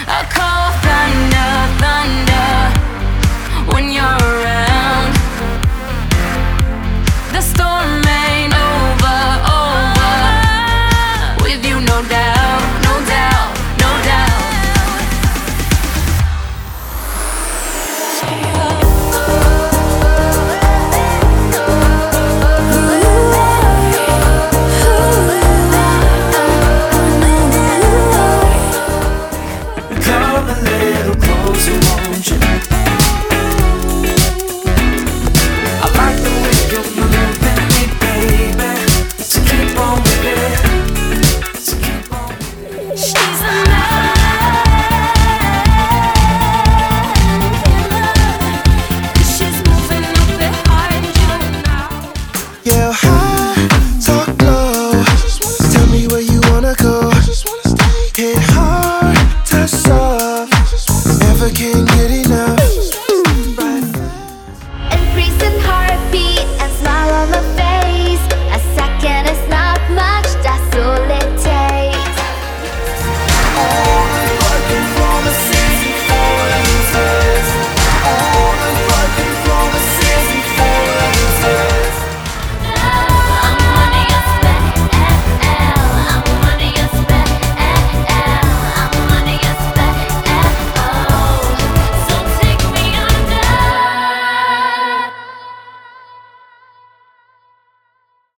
I call thunder, thunder when you're around. The storm ain't over, over with you, no doubt, no doubt, no doubt. Come a little closer, won't you? I like the way you're moving me, baby. So keep on with it. So keep on with it. She's a man. She's moving up behind you now. Yeah, high, talk low. Tell me where you wanna go. Hit hard, touch soft. Never can get